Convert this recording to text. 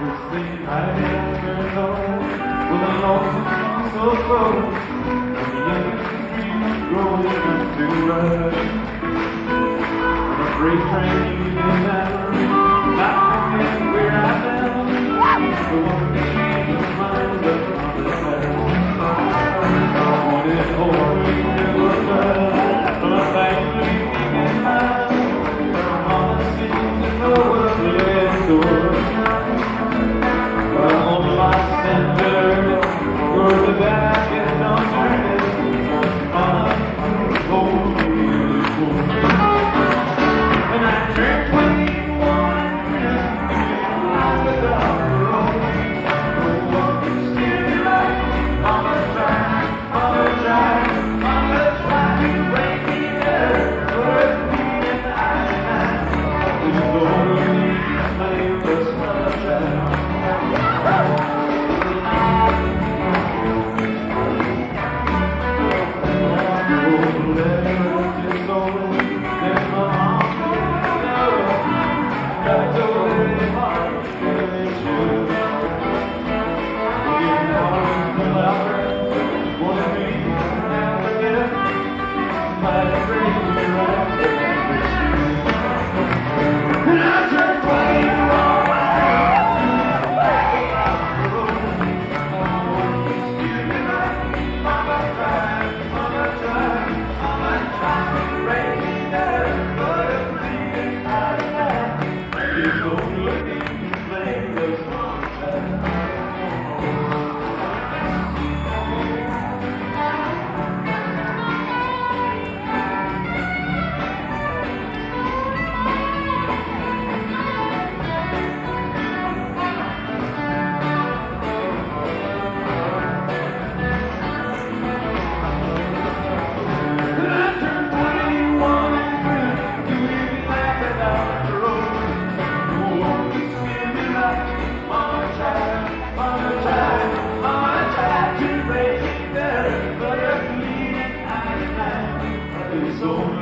Sing I never know with a lonesome song so close. And the youngest dreams growing up to rush. On a freight train leaving Mallory, not knowing where I'm bound. The one that changed my mind up on the past. I wanted always to a love from a family in mind. Her mama seems to know what the last door. The back is not turning on holy fool. When I turned 21, I was on the road. No one can steer me right. Mama tried to break me there. Hurt me and I was lonely, I was sunshine. So